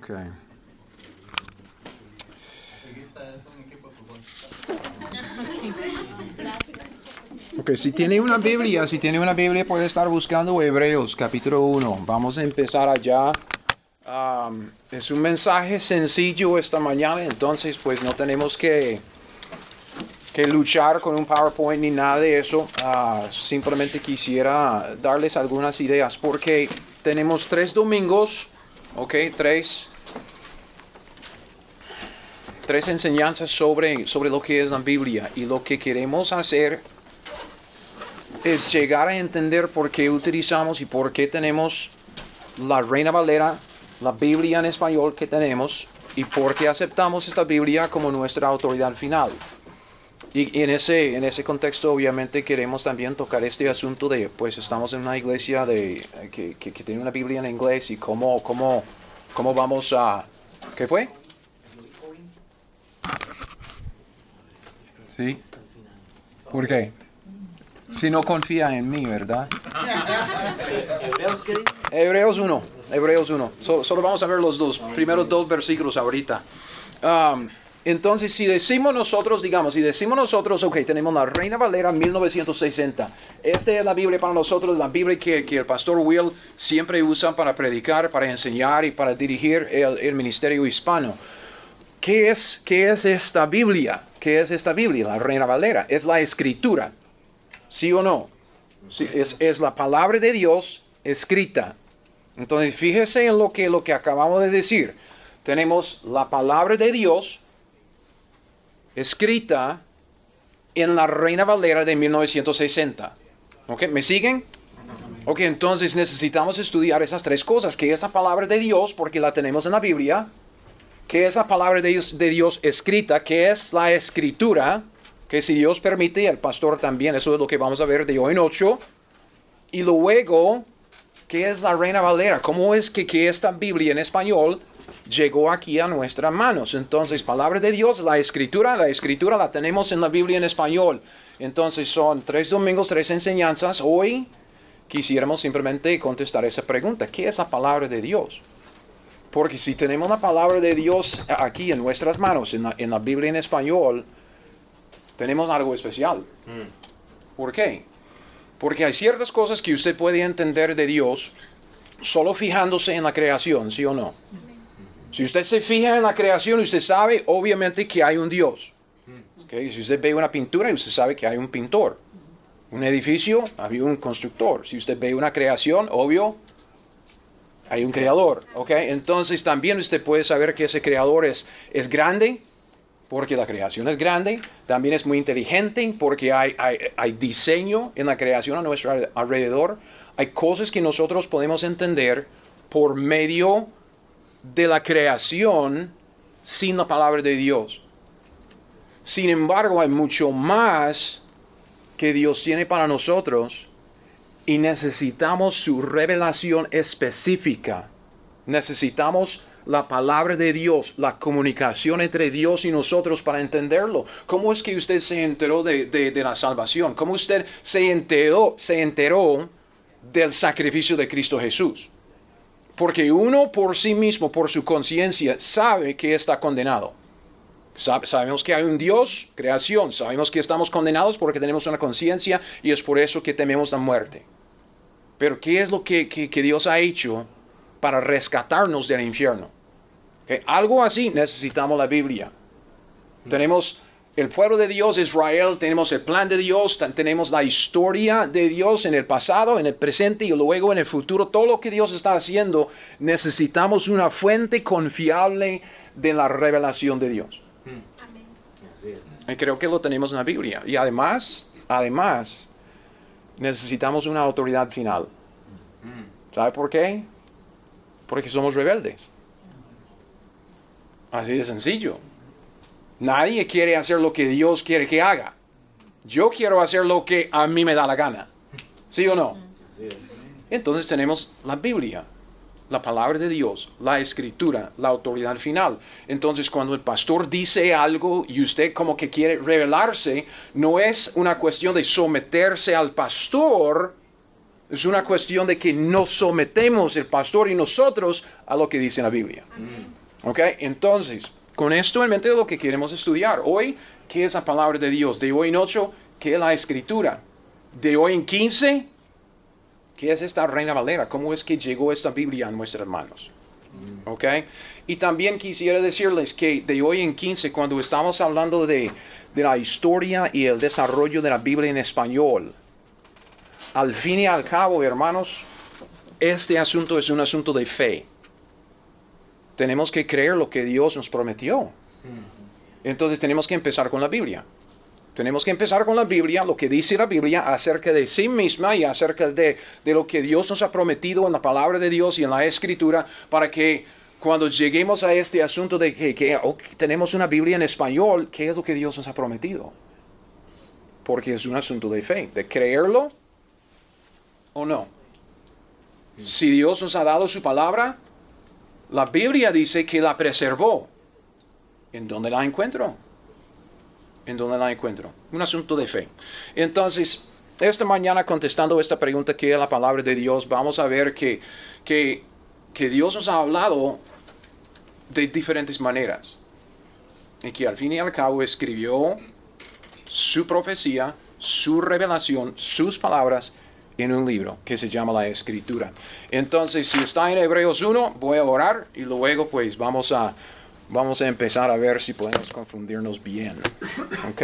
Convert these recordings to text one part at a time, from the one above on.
Ok. Ok, si tiene una Biblia puede estar buscando Hebreos capítulo 1. Vamos a empezar allá. Es un mensaje sencillo esta mañana, entonces pues no tenemos que luchar con un PowerPoint ni nada de eso. Simplemente quisiera darles algunas ideas porque tenemos 3 domingos, ok, tres enseñanzas sobre lo que es la Biblia, y lo que queremos hacer es llegar a entender por qué utilizamos y por qué tenemos la Reina Valera, la Biblia en español que tenemos, y por qué aceptamos esta Biblia como nuestra autoridad final. Y en ese contexto obviamente queremos también tocar este asunto de, pues estamos en una iglesia que tiene una Biblia en inglés, y cómo vamos a... ¿Qué fue? ¿Sí? ¿Por qué? Si no confía en mí, ¿verdad? Hebreos 1. Solo vamos a ver los primeros 2 versículos ahorita. Entonces, si decimos nosotros, ok, tenemos la Reina Valera 1960. Esta es la Biblia para nosotros, la Biblia que el pastor Will siempre usa para predicar, para enseñar y para dirigir el ministerio hispano. ¿Qué es esta Biblia? ¿Qué es esta Biblia? La Reina Valera. Es la Escritura. ¿Sí o no? Sí, es la palabra de Dios escrita. Entonces, fíjese en lo que acabamos de decir. Tenemos la palabra de Dios escrita en la Reina Valera de 1960. ¿Ok? ¿Me siguen? Ok, entonces necesitamos estudiar esas 3 cosas. ¿Qué es la palabra de Dios? Porque la tenemos en la Biblia. ¿Qué es la palabra de Dios escrita? ¿Qué es la Escritura? Que si Dios permite, el pastor también, eso es lo que vamos a ver de hoy en 8. Y luego, ¿qué es la Reina Valera? ¿Cómo es que esta Biblia en español llegó aquí a nuestras manos? Entonces, palabra de Dios, la Escritura la tenemos en la Biblia en español. Entonces, son 3 domingos, 3 enseñanzas. Hoy quisiéramos simplemente contestar esa pregunta. ¿Qué es la palabra de Dios? Porque si tenemos la palabra de Dios aquí en nuestras manos, en la Biblia en español, tenemos algo especial. ¿Por qué? Porque hay ciertas cosas que usted puede entender de Dios solo fijándose en la creación, ¿sí o no? Si usted se fija en la creación, usted sabe obviamente que hay un Dios. ¿Okay? Si usted ve una pintura, usted sabe que hay un pintor. Un edificio, hay un constructor. Si usted ve una creación, obvio, hay un creador. ¿Okay? Entonces también usted puede saber que ese creador es grande, porque la creación es grande. También es muy inteligente, porque hay diseño en la creación a nuestro alrededor. Hay cosas que nosotros podemos entender por medio de la creación sin la palabra de Dios. Sin embargo, hay mucho más que Dios tiene para nosotros, y necesitamos su revelación específica. Necesitamos la palabra de Dios, la comunicación entre Dios y nosotros para entenderlo. ¿Cómo es que usted se enteró de la salvación? ¿Cómo usted se enteró del sacrificio de Cristo Jesús? Porque uno por sí mismo, por su conciencia, sabe que está condenado. Sabemos que hay un Dios, creación. Sabemos que estamos condenados porque tenemos una conciencia, y es por eso que tememos la muerte. Pero ¿qué es lo que Dios ha hecho para rescatarnos del infierno? ¿Okay? Algo así necesitamos la Biblia. Tenemos el pueblo de Dios, Israel, tenemos el plan de Dios, tenemos la historia de Dios en el pasado, en el presente y luego en el futuro. Todo lo que Dios está haciendo, necesitamos una fuente confiable de la revelación de Dios. Amén. Y creo que lo tenemos en la Biblia. Y además, necesitamos una autoridad final. ¿Sabe por qué? Porque somos rebeldes. Así de sencillo. Nadie quiere hacer lo que Dios quiere que haga. Yo quiero hacer lo que a mí me da la gana. ¿Sí o no? Entonces tenemos la Biblia, la palabra de Dios, la Escritura, la autoridad final. Entonces, cuando el pastor dice algo y usted como que quiere revelarse, no es una cuestión de someterse al pastor, Es una cuestión de que nos sometemos, el pastor y nosotros, a lo que dice la Biblia. ¿Ok? Entonces, con esto en mente de lo que queremos estudiar. Hoy, ¿qué es la palabra de Dios? De hoy en 8, ¿qué es la Escritura? De hoy en 15, ¿qué es esta Reina Valera? ¿Cómo es que llegó esta Biblia a nuestras manos? ¿Ok? Y también quisiera decirles que de hoy en 15, cuando estamos hablando de la historia y el desarrollo de la Biblia en español, al fin y al cabo, hermanos, este asunto es un asunto de fe. Tenemos que creer lo que Dios nos prometió. Entonces tenemos que empezar con la Biblia. Tenemos que empezar con la Biblia, lo que dice la Biblia acerca de sí misma y acerca de lo que Dios nos ha prometido en la palabra de Dios y en la Escritura, para que cuando lleguemos a este asunto de que tenemos una Biblia en español, ¿qué es lo que Dios nos ha prometido? Porque es un asunto de fe, de creerlo o no. Si Dios nos ha dado su palabra, la Biblia dice que la preservó. ¿En dónde la encuentro? ¿En dónde la encuentro? Un asunto de fe. Entonces, esta mañana contestando esta pregunta que es la palabra de Dios, vamos a ver que Dios nos ha hablado de diferentes maneras. Y que al fin y al cabo escribió su profecía, su revelación, sus palabras en un libro que se llama la Escritura. Entonces, si está en Hebreos 1, voy a orar y luego pues vamos a empezar a ver si podemos confundirnos bien. ¿Ok?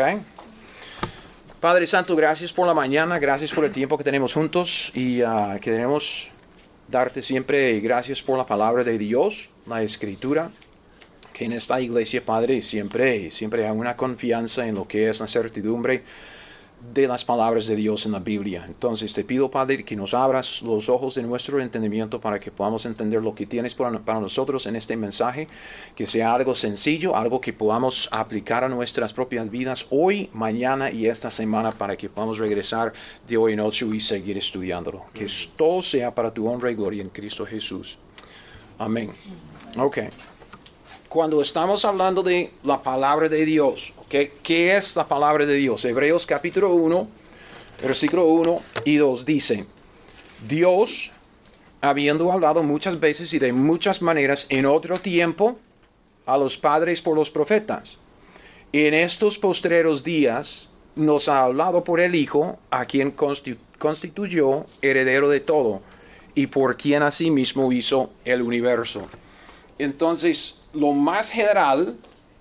Padre Santo, gracias por la mañana, gracias por el tiempo que tenemos juntos y queremos darte siempre gracias por la palabra de Dios, la Escritura, que en esta iglesia, Padre, siempre hay una confianza en lo que es la certidumbre de las palabras de Dios en la Biblia. Entonces te pido, Padre, que nos abras los ojos de nuestro entendimiento para que podamos entender lo que tienes para nosotros en este mensaje, que sea algo sencillo, algo que podamos aplicar a nuestras propias vidas hoy, mañana y esta semana, para que podamos regresar de hoy en 8 y seguir estudiándolo. Que todo sea para tu honra y gloria en Cristo Jesús. Amén. Ok. Cuando estamos hablando de la palabra de Dios, ¿okay? ¿Qué es la palabra de Dios? Hebreos capítulo 1, versículo 1 y 2 dice: Dios, habiendo hablado muchas veces y de muchas maneras en otro tiempo a los padres por los profetas, en estos postreros días nos ha hablado por el Hijo, a quien constituyó heredero de todo y por quien asimismo hizo el universo. Entonces, lo más general,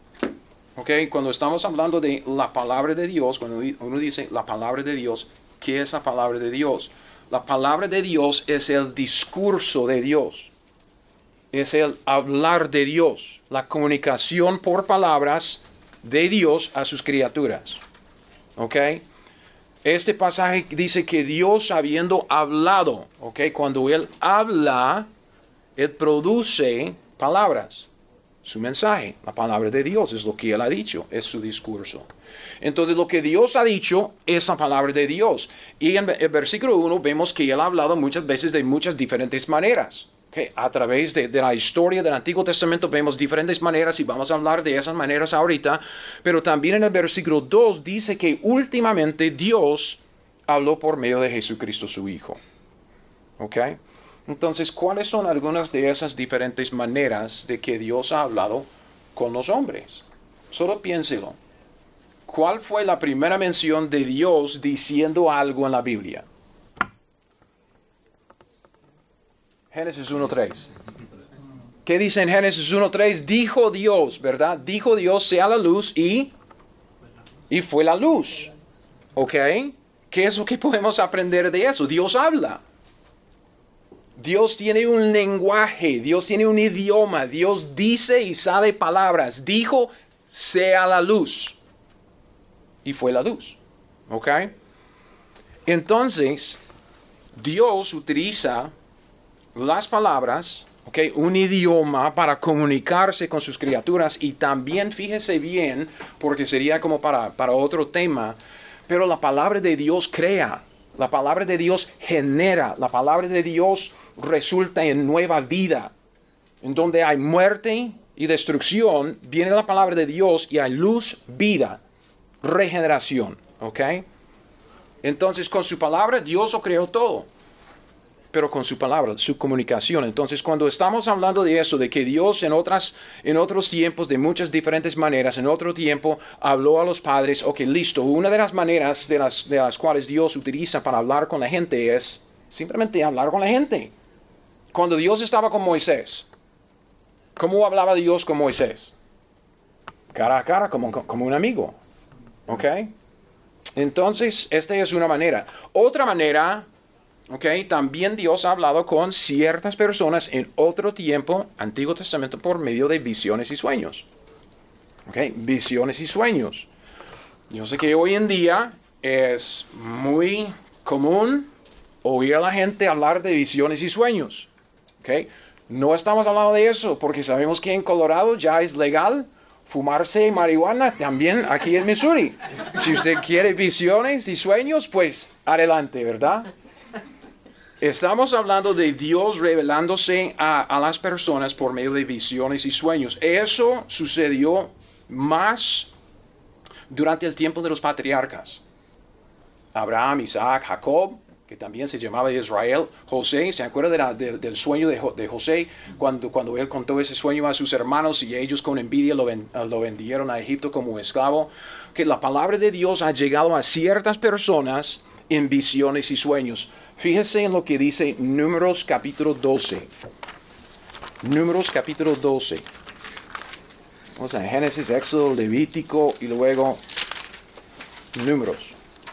cuando estamos hablando de la palabra de Dios, cuando uno dice la palabra de Dios, ¿qué es la palabra de Dios? La palabra de Dios es el discurso de Dios, es el hablar de Dios, la comunicación por palabras de Dios a sus criaturas. Este pasaje dice que Dios, habiendo hablado, cuando Él habla, Él produce palabras. Su mensaje, la palabra de Dios, es lo que Él ha dicho, es su discurso. Entonces, lo que Dios ha dicho es la palabra de Dios. Y en el versículo 1 vemos que Él ha hablado muchas veces de muchas diferentes maneras. A través de la historia del Antiguo Testamento vemos diferentes maneras y vamos a hablar de esas maneras ahorita. Pero también en el versículo 2 dice que últimamente Dios habló por medio de Jesucristo su Hijo. Entonces, ¿cuáles son algunas de esas diferentes maneras de que Dios ha hablado con los hombres? Solo piénselo. ¿Cuál fue la primera mención de Dios diciendo algo en la Biblia? Génesis 1:3. ¿Qué dice en Génesis 1:3? Dijo Dios, ¿verdad? Dijo Dios, sea la luz y fue la luz. ¿Qué es lo que podemos aprender de eso? Dios habla. Dios tiene un lenguaje, Dios tiene un idioma, Dios dice y sale palabras. Dijo, sea la luz. Y fue la luz. Entonces, Dios utiliza las palabras, un idioma para comunicarse con sus criaturas. Y también, fíjese bien, porque sería como para otro tema, pero la palabra de Dios crea. La palabra de Dios genera. La palabra de Dios resulta en nueva vida. En donde hay muerte y destrucción, viene la palabra de Dios y hay luz, vida, regeneración. Entonces, con su palabra, Dios lo creó todo. pero con su palabra, su comunicación. Entonces, cuando estamos hablando de eso, de que Dios en otros tiempos, de muchas diferentes maneras, en otro tiempo, habló a los padres, ok, listo. Una de las maneras de las cuales Dios utiliza para hablar con la gente es simplemente hablar con la gente. Cuando Dios estaba con Moisés, ¿cómo hablaba Dios con Moisés? Cara a cara, como un amigo. ¿Ok? Entonces, esta es una manera. Otra manera, ¿ok? También Dios ha hablado con ciertas personas en otro tiempo, Antiguo Testamento, por medio de visiones y sueños. ¿Ok? Visiones y sueños. Yo sé que hoy en día es muy común oír a la gente hablar de visiones y sueños. ¿Ok? No estamos hablando de eso porque sabemos que en Colorado ya es legal fumarse marihuana también aquí en Missouri. Si usted quiere visiones y sueños, pues adelante, ¿verdad? Estamos hablando de Dios revelándose a las personas por medio de visiones y sueños. Eso sucedió más durante el tiempo de los patriarcas. Abraham, Isaac, Jacob, que también se llamaba Israel, José, ¿se acuerda del sueño de José? Cuando él contó ese sueño a sus hermanos y ellos con envidia lo vendieron a Egipto como esclavo. Que la palabra de Dios ha llegado a ciertas personas en visiones y sueños. Fíjese en lo que dice Números capítulo 12. Números capítulo 12. Vamos a Génesis, Éxodo, Levítico y luego Números.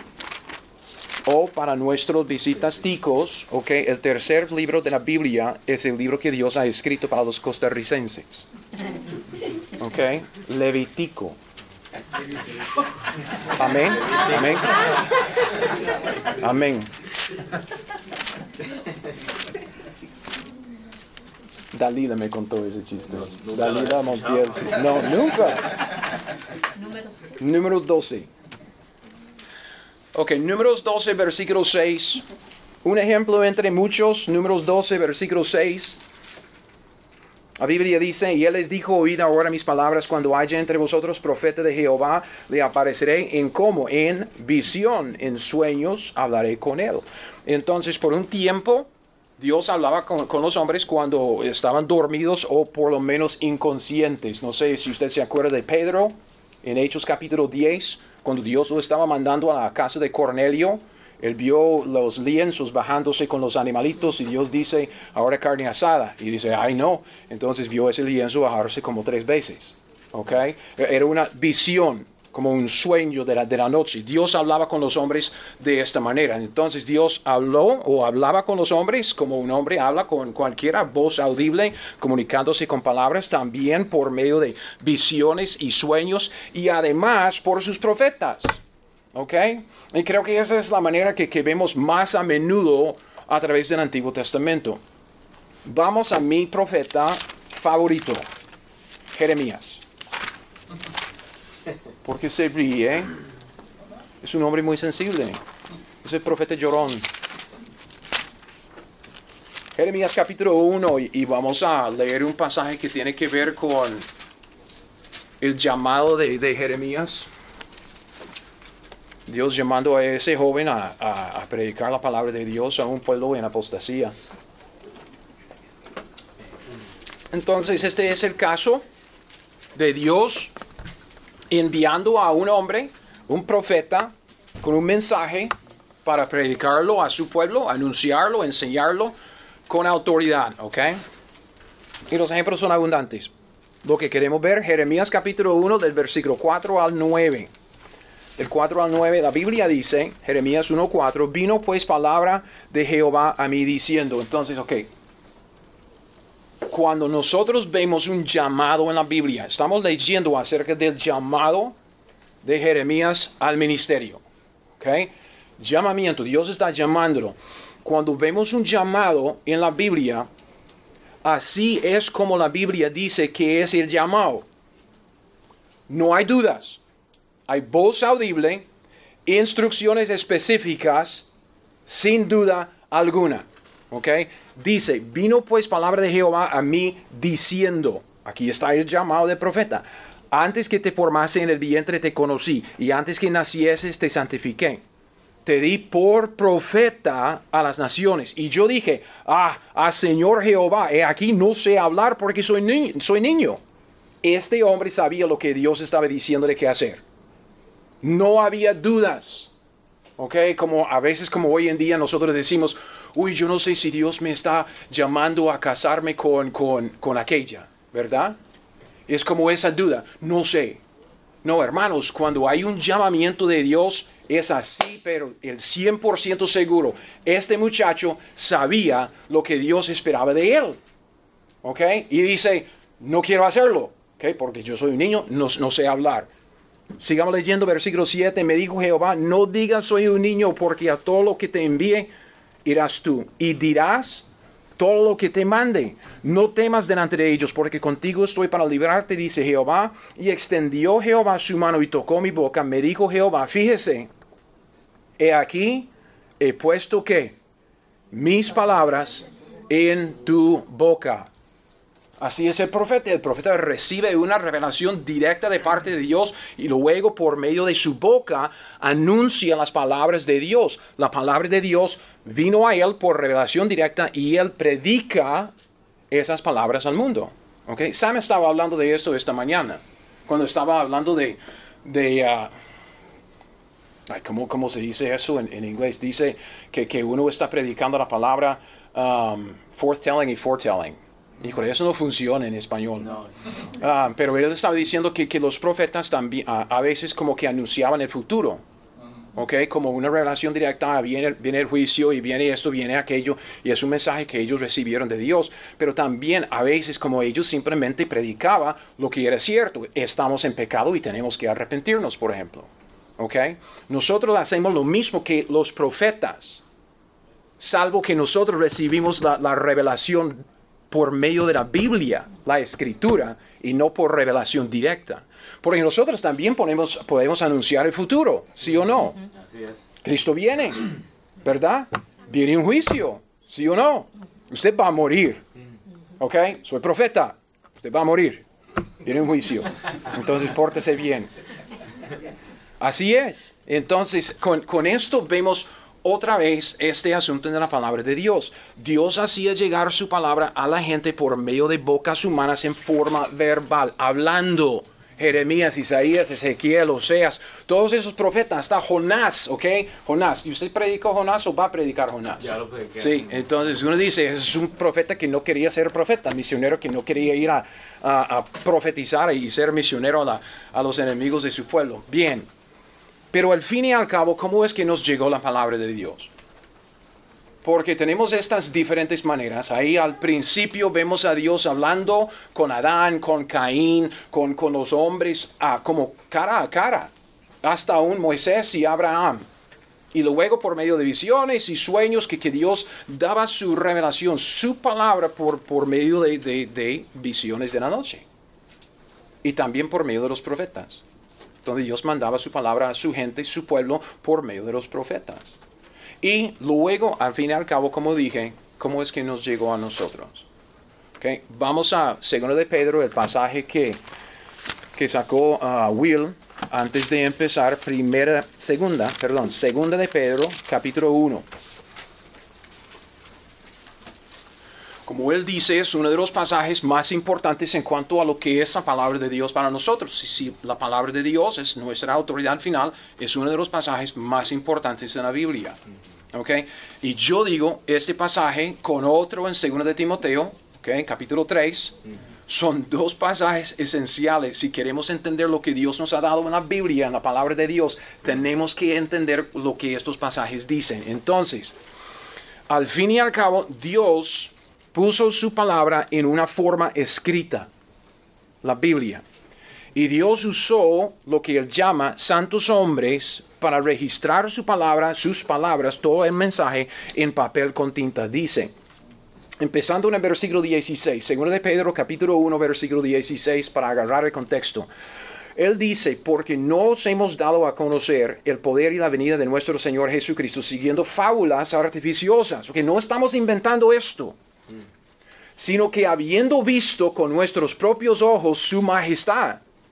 O para nuestros visitasticos, ok, el tercer libro de la Biblia es el libro que Dios ha escrito para los costarricenses. Ok, Levítico. Amén, amén. Amén. Dalila me contó ese chiste. Dalila Montiel. Sí. No, nunca. Números 12. Ok, Números 12, versículo 6. Un ejemplo entre muchos, Números 12, versículo 6. La Biblia dice, y él les dijo, oíd ahora mis palabras, cuando haya entre vosotros profeta de Jehová, le apareceré en cómo, en visión, en sueños, hablaré con él. Entonces, por un tiempo, Dios hablaba con los hombres cuando estaban dormidos o por lo menos inconscientes. No sé si usted se acuerda de Pedro, en Hechos capítulo 10, cuando Dios lo estaba mandando a la casa de Cornelio. Él vio los lienzos bajándose con los animalitos y Dios dice, ahora carne asada. Y dice, ay no. Entonces vio ese lienzo bajarse como 3 veces. ¿Ok? Era una visión, como un sueño de la noche. Dios hablaba con los hombres de esta manera. Entonces Dios habló o hablaba con los hombres como un hombre habla con cualquiera, voz audible, comunicándose con palabras, también por medio de visiones y sueños y además por sus profetas. ¿Ok? Y creo que esa es la manera que vemos más a menudo a través del Antiguo Testamento. Vamos a mi profeta favorito, Jeremías. ¿Por qué se ríe? Es un hombre muy sensible. Es el profeta llorón. Jeremías capítulo 1 y vamos a leer un pasaje que tiene que ver con el llamado de Jeremías. Dios llamando a ese joven a predicar la palabra de Dios a un pueblo en apostasía. Entonces, este es el caso de Dios enviando a un hombre, un profeta, con un mensaje para predicarlo a su pueblo, anunciarlo, enseñarlo con autoridad, ¿ok? Y los ejemplos son abundantes. Lo que queremos ver, Jeremías capítulo 1 del versículo 4 al 9. Del 4 al 9, la Biblia dice, Jeremías 1:4, vino pues palabra de Jehová a mí diciendo. Entonces, ok, cuando nosotros vemos un llamado en la Biblia, estamos leyendo acerca del llamado de Jeremías al ministerio. ¿Ok? Llamamiento, Dios está llamándolo. Cuando vemos un llamado en la Biblia, así es como la Biblia dice que es el llamado. No hay dudas. Hay voz audible, instrucciones específicas, sin duda alguna. ¿Ok? Dice, vino pues palabra de Jehová a mí diciendo, aquí está el llamado del profeta, antes que te formase en el vientre te conocí, y antes que nacieses te santifiqué. te di por profeta a las naciones. Y yo dije, Señor Jehová, he aquí no sé hablar porque soy niño. Este hombre sabía lo que Dios estaba diciéndole que hacer. No había dudas. ¿Ok? Como a veces, como hoy en día nosotros decimos, yo no sé si Dios me está llamando a casarme con aquella, ¿verdad? Es como esa duda, no sé. No, hermanos, cuando hay un llamamiento de Dios, es así, pero el 100% seguro. Este muchacho sabía lo que Dios esperaba de él. ¿Ok? Y dice, no quiero hacerlo, ¿ok? Porque yo soy un niño, no sé hablar. Sigamos leyendo versículo 7. Me dijo Jehová, no digas soy un niño, porque a todo lo que te envíe irás tú. Y dirás todo lo que te mande. No temas delante de ellos, porque contigo estoy para librarte, dice Jehová. Y extendió Jehová su mano y tocó mi boca. Me dijo Jehová, fíjese, he aquí, he puesto ¿qué? Mis palabras en tu boca. Así es el profeta. El profeta recibe una revelación directa de parte de Dios y luego por medio de su boca anuncia las palabras de Dios. La palabra de Dios vino a él por revelación directa y él predica esas palabras al mundo. ¿Okay? Sam estaba hablando de esto esta mañana, cuando estaba hablando ¿cómo se dice eso en inglés? Dice que uno está predicando la palabra forthtelling y foretelling. Híjole, eso no funciona en español. No. Pero él estaba diciendo que los profetas también a veces como que anunciaban el futuro. ¿Ok? Como una revelación directa, viene el juicio y viene esto, viene aquello, y es un mensaje que ellos recibieron de Dios. Pero también a veces como ellos simplemente predicaban lo que era cierto. Estamos en pecado y tenemos que arrepentirnos, por ejemplo. ¿Ok? Nosotros hacemos lo mismo que los profetas, salvo que nosotros recibimos la revelación por medio de la Biblia, la Escritura, y no por revelación directa. Porque nosotros también podemos anunciar el futuro, ¿sí o no? Así es. Cristo viene, ¿verdad? Viene un juicio, ¿sí o no? Usted va a morir, ¿ok? Soy profeta, usted va a morir. Viene un juicio, entonces pórtese bien. Así es. Entonces, con esto vemos otra vez este asunto de la palabra de Dios. Dios hacía llegar su palabra a la gente por medio de bocas humanas en forma verbal, hablando. Jeremías, Isaías, Ezequiel, Oseas, todos esos profetas, hasta Jonás, ¿ok? Jonás, ¿y usted predicó Jonás o va a predicar Jonás? Ya lo prediqué. Sí, entonces uno dice, es un profeta que no quería ser profeta, misionero que no quería ir a profetizar y ser misionero a los enemigos de su pueblo. Bien, pero al fin y al cabo, ¿cómo es que nos llegó la palabra de Dios? Porque tenemos estas diferentes maneras. Ahí al principio vemos a Dios hablando con Adán, con Caín, con los hombres, como cara a cara. Hasta aún Moisés y Abraham. Y luego por medio de visiones y sueños que Dios daba su revelación, su palabra por medio de visiones de la noche. Y también por medio de los profetas. Donde Dios mandaba su palabra a su gente, su pueblo, por medio de los profetas. Y luego, al fin y al cabo, como dije, ¿cómo es que nos llegó a nosotros? Okay. Vamos a 2 de Pedro, el pasaje que sacó Will antes de empezar, 2 de Pedro, capítulo 1. Como él dice, es uno de los pasajes más importantes en cuanto a lo que es la palabra de Dios para nosotros. Si la palabra de Dios es nuestra autoridad final, es uno de los pasajes más importantes en la Biblia. ¿Okay? Y yo digo, este pasaje con otro en 2 de Timoteo, ¿okay? Capítulo 3, son dos pasajes esenciales. Si queremos entender lo que Dios nos ha dado en la Biblia, en la palabra de Dios, tenemos que entender lo que estos pasajes dicen. Entonces, al fin y al cabo, Dios puso su palabra en una forma escrita, la Biblia. Y Dios usó lo que él llama santos hombres para registrar su palabra, sus palabras, todo el mensaje en papel con tinta. Dice, empezando en el versículo 16, 2 de Pedro capítulo 1, versículo 16, para agarrar el contexto. Él dice, porque no os hemos dado a conocer el poder y la venida de nuestro Señor Jesucristo siguiendo fábulas artificiosas, porque no estamos inventando esto, sino que habiendo visto con nuestros propios ojos su majestad.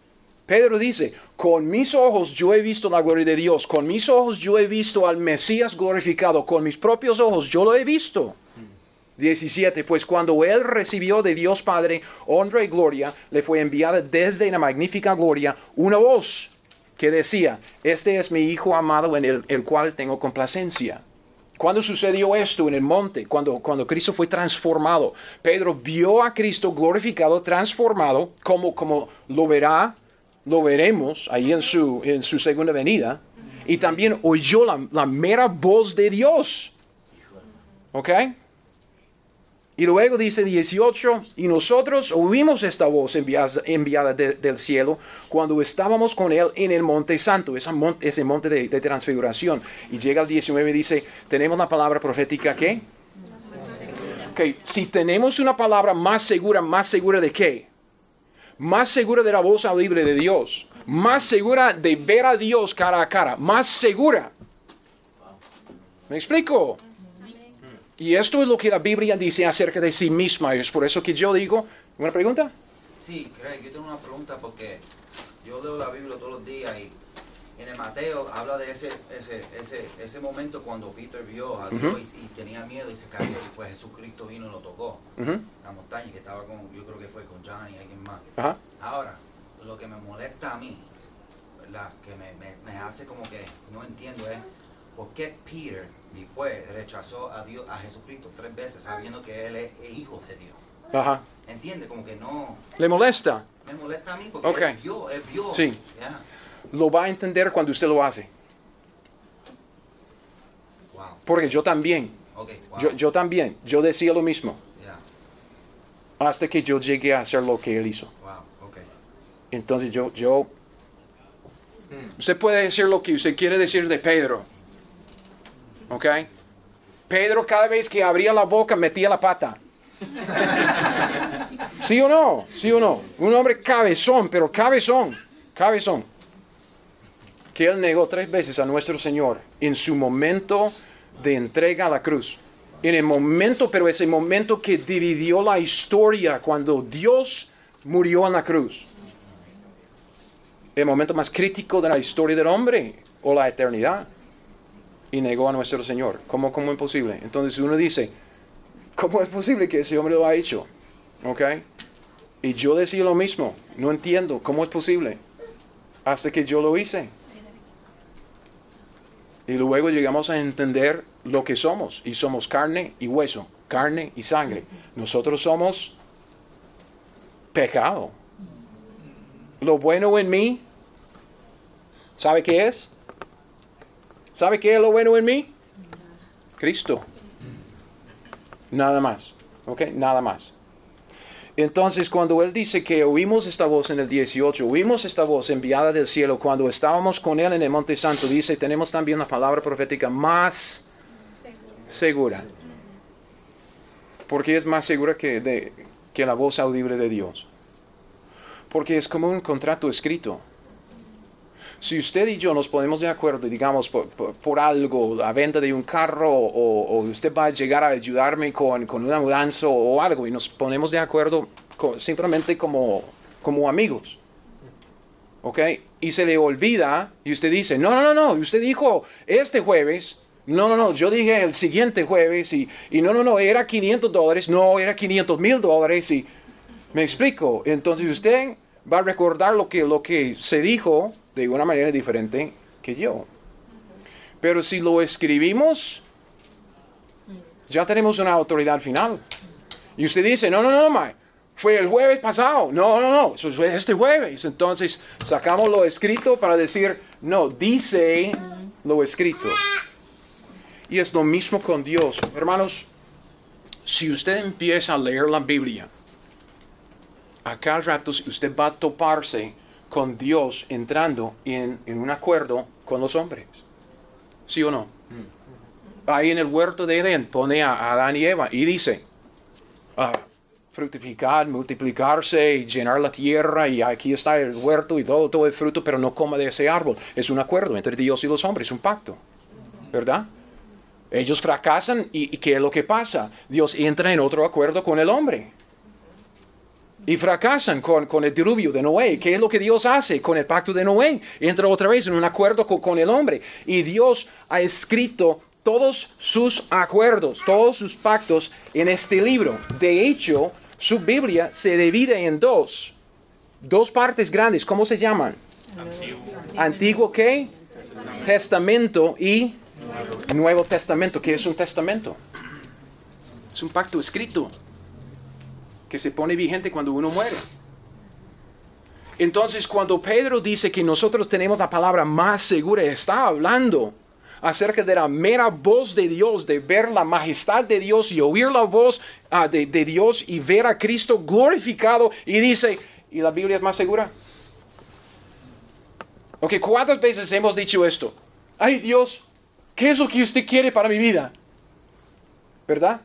Pedro dice, con mis ojos yo he visto la gloria de Dios, con mis ojos yo he visto al Mesías glorificado, con mis propios ojos yo lo he visto. 17, pues cuando él recibió de Dios Padre honra y gloria, le fue enviada desde la magnífica gloria una voz que decía, este es mi Hijo amado en el cual tengo complacencia. ¿Cuándo sucedió esto en el monte? Cuando Cristo fue transformado. Pedro vio a Cristo glorificado, transformado, como lo veremos ahí en su segunda venida. Y también oyó la mera voz de Dios. ¿Ok? Y luego dice 18, y nosotros oímos esta voz enviada del cielo cuando estábamos con él en el monte santo, ese monte de transfiguración. Y llega el 19 y dice, tenemos la palabra profética ¿qué? Okay, si tenemos una palabra más segura ¿de qué? Más segura de la voz audible de Dios, más segura de ver a Dios cara a cara, más segura. ¿Me explico? Y esto es lo que la Biblia dice acerca de sí misma. Es por eso que yo digo, ¿una pregunta? Sí, Craig, yo tengo una pregunta porque yo leo la Biblia todos los días y en el Mateo habla de ese momento cuando Peter vio a Dios y tenía miedo y se cayó y pues Jesucristo vino y lo tocó. La montaña que estaba yo creo que fue con Johnny y alguien más. Ahora, lo que me molesta a mí, ¿verdad? Que me hace como que no entiendo es ¿por qué Peter después rechazó a Dios, a Jesucristo 3 veces sabiendo que él es hijo de Dios? ¿Entiende? Como que no... ¿Le molesta? Me molesta a mí porque él vio. Sí. Yeah. Lo va a entender cuando usted lo hace. Wow. Porque yo también. Okay, wow. Yo también. Yo decía lo mismo. Yeah. Hasta que yo llegué a hacer lo que él hizo. Wow. Okay. Entonces yo... Usted puede decir lo que usted quiere decir de Pedro. ¿Ok? Pedro cada vez que abría la boca metía la pata. ¿Sí o no? ¿Sí o no? Un hombre cabezón, pero cabezón. Que él negó 3 veces a nuestro Señor en su momento de entrega a la cruz. En el momento, pero ese momento que dividió la historia cuando Dios murió en la cruz. El momento más crítico de la historia del hombre o la eternidad. Y negó a nuestro Señor. ¿Cómo es posible? Entonces uno dice, ¿cómo es posible que ese hombre lo ha hecho? ¿Ok? Y yo decía lo mismo. No entiendo. ¿Cómo es posible? Hasta que yo lo hice. Y luego llegamos a entender lo que somos. Y somos carne y hueso. Carne y sangre. Nosotros somos pecado. Lo bueno en mí, ¿sabe qué es? ¿Sabe qué es lo bueno en mí? Cristo. Nada más. ¿Ok? Nada más. Entonces, cuando él dice que oímos esta voz en el 18, oímos esta voz enviada del cielo cuando estábamos con él en el Monte Santo, dice, tenemos también la palabra profética más segura. ¿Por qué es más segura que la voz audible de Dios? Porque es como un contrato escrito. Si usted y yo nos ponemos de acuerdo, digamos, por algo, la venta de un carro, o usted va a llegar a ayudarme con una mudanza o algo, y nos ponemos de acuerdo simplemente como amigos, ¿ok? Y se le olvida, y usted dice, no, usted dijo este jueves, no, yo dije el siguiente jueves, y no, era $500, no, era $500,000, y me explico. Entonces usted va a recordar lo que se dijo de una manera diferente que yo. Pero si lo escribimos, ya tenemos una autoridad final. Y usted dice, no, Mike, fue el jueves pasado. No, eso fue este jueves. Entonces sacamos lo escrito para decir, no, dice lo escrito. Y es lo mismo con Dios. Hermanos, si usted empieza a leer la Biblia, a cada rato usted va a toparse con Dios entrando en un acuerdo con los hombres. ¿Sí o no? Ahí en el huerto de Edén pone a Adán y Eva y dice, fructificar, multiplicarse y llenar la tierra, y aquí está el huerto y todo el fruto, pero no coma de ese árbol. Es un acuerdo entre Dios y los hombres, un pacto. ¿Verdad? Ellos fracasan y ¿qué es lo que pasa? Dios entra en otro acuerdo con el hombre. Y fracasan con el diluvio de Noé. ¿Qué es lo que Dios hace con el pacto de Noé? Entra otra vez en un acuerdo con el hombre. Y Dios ha escrito todos sus acuerdos, todos sus pactos en este libro. De hecho, su Biblia se divide en dos partes grandes. ¿Cómo se llaman? Antiguo ¿qué? Testamento y Nuevo Testamento. ¿Qué es un testamento? Es un pacto escrito que se pone vigente cuando uno muere. Entonces, cuando Pedro dice que nosotros tenemos la palabra más segura, está hablando acerca de la mera voz de Dios, de ver la majestad de Dios y oír la voz de Dios y ver a Cristo glorificado. Y dice, ¿y la Biblia es más segura? Ok, ¿cuántas veces hemos dicho esto? Ay, Dios, ¿qué es lo que usted quiere para mi vida? ¿Verdad?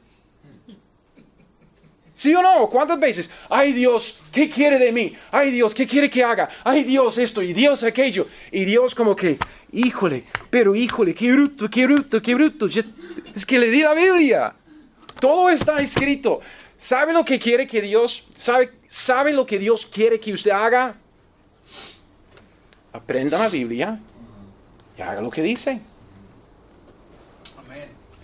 ¿Sí o no? ¿Cuántas veces? Ay, Dios, ¿qué quiere de mí? Ay, Dios, ¿qué quiere que haga? Ay, Dios, esto y Dios aquello. Y Dios como que, híjole, qué bruto. Es que le di la Biblia. Todo está escrito. ¿Sabe lo que quiere que Dios, sabe lo que Dios quiere que usted haga? Aprenda la Biblia y haga lo que dice. Amén.